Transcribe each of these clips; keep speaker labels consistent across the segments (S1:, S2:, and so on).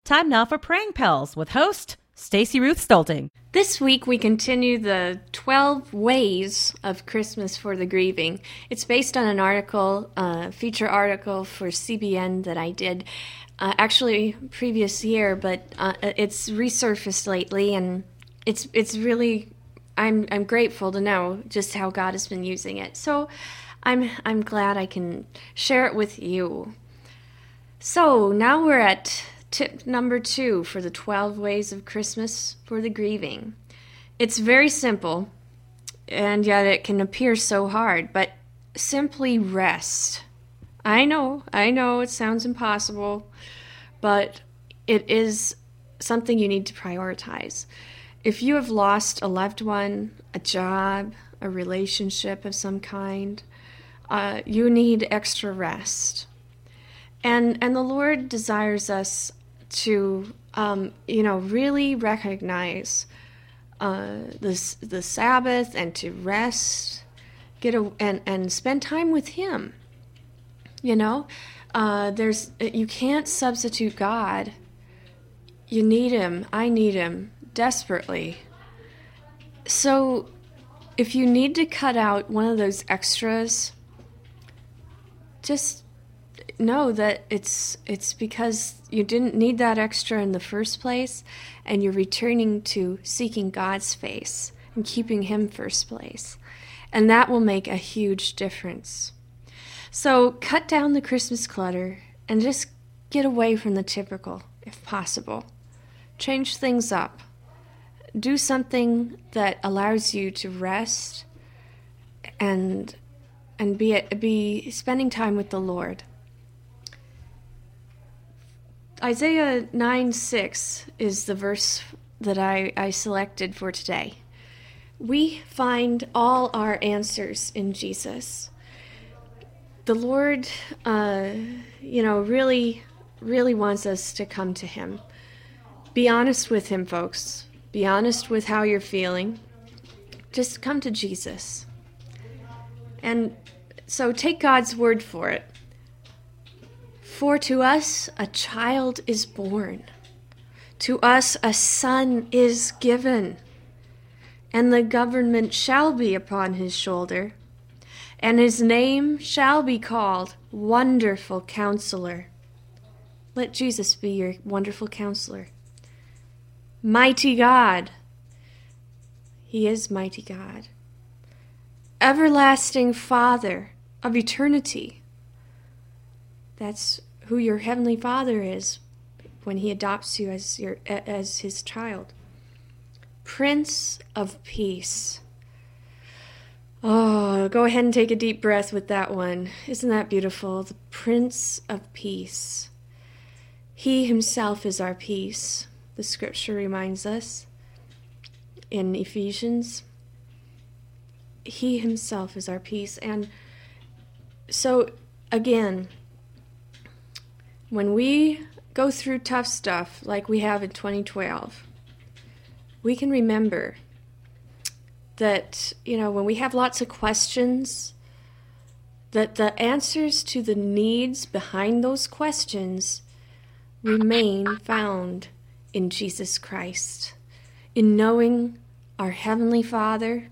S1: Time now for Praying Pals with host Stacey Ruth Stolting.
S2: This week we continue the 12 Ways of Christmas for the Grieving. It's based on an article, feature article for CBN that I did actually previous year, but it's resurfaced lately, and it's really I'm grateful to know just how God has been using it. So I'm glad I can share it with you. So now we're at tip number 2 for the 12 Ways of Christmas for the Grieving. It's very simple, and yet it can appear so hard, but simply rest. I know, it sounds impossible, but it is something you need to prioritize. If you have lost a loved one, a job, a relationship of some kind, you need extra rest. And the Lord desires us to, really recognize the Sabbath and to rest, and spend time with Him. You can't substitute God. You need Him. I need Him desperately. So if you need to cut out one of those extras, just know that it's because you didn't need that extra in the first place, and you're returning to seeking God's face and keeping Him first place. And that will make a huge difference. So cut down the Christmas clutter and just get away from the typical, if possible. Change things up. Do something that allows you to rest and be spending time with the Lord. Isaiah 9:6 is the verse that I selected for today. We find all our answers in Jesus. The Lord, really, really wants us to come to Him. Be honest with Him, folks. Be honest with how you're feeling. Just come to Jesus. And so take God's word for it. For to us a child is born, to us a son is given, and the government shall be upon His shoulder, and His name shall be called Wonderful Counselor. Let Jesus be your wonderful counselor. Mighty God. He is mighty God. Everlasting Father of eternity. That's who your Heavenly Father is when He adopts you as His child. Prince of Peace. Oh, go ahead and take a deep breath with that one. Isn't that beautiful? The Prince of Peace. He Himself is our peace, the Scripture reminds us in Ephesians. He Himself is our peace. And so, again, when we go through tough stuff like we have in 2012, we can remember that, when we have lots of questions, that the answers to the needs behind those questions remain found in Jesus Christ, in knowing our Heavenly Father.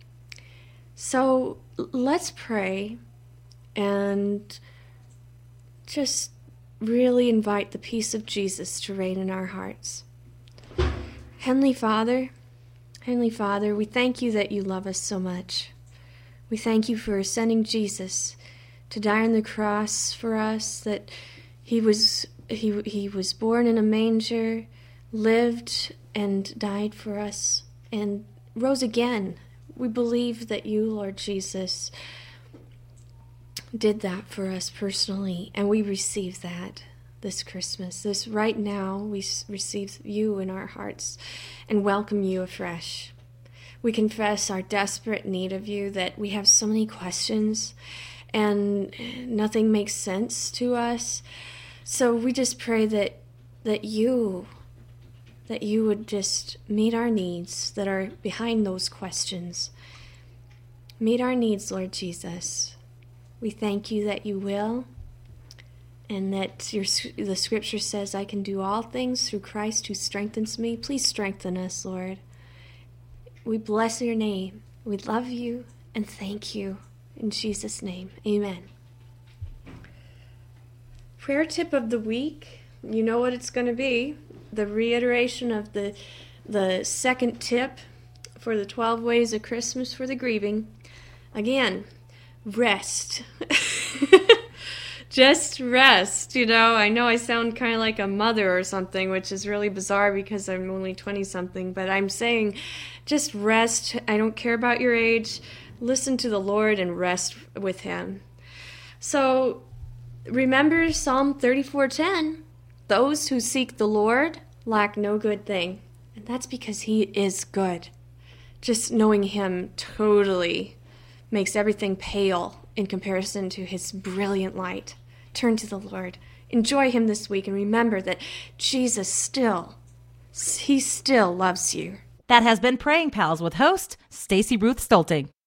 S2: So let's pray and just really invite the peace of Jesus to reign in our hearts. Heavenly Father, we thank You that You love us so much. We thank You for sending Jesus to die on the cross for us, that He was born in a manger, lived and died for us, and rose again. We believe that You, Lord Jesus, did that for us personally, and we receive that this Christmas. This right now, we receive You in our hearts and welcome You afresh. We confess our desperate need of You, that we have so many questions and nothing makes sense to us. So we just pray that You would just meet our needs that are behind those questions. Meet our needs, Lord Jesus. We thank You that You will, and that the scripture says I can do all things through Christ who strengthens me. Please strengthen us, Lord. We bless your name. We love you and thank you. In Jesus' name, amen. Prayer tip of the week. You know what it's going to be. The reiteration of the second tip for the 12 ways of Christmas for the grieving. Again, rest. Just rest. I know I sound kind of like a mother or something, which is really bizarre because I'm only 20-something, but I'm saying just rest. I don't care about your age. Listen to the Lord and rest with him. So remember Psalm 34:10. Those who seek the Lord lack no good thing. And that's because he is good. Just knowing him totally makes everything pale in comparison to his brilliant light. Turn to the Lord. Enjoy him this week and remember that Jesus still loves you.
S1: That has been Praying Pals with host Stacy Ruth Stolting.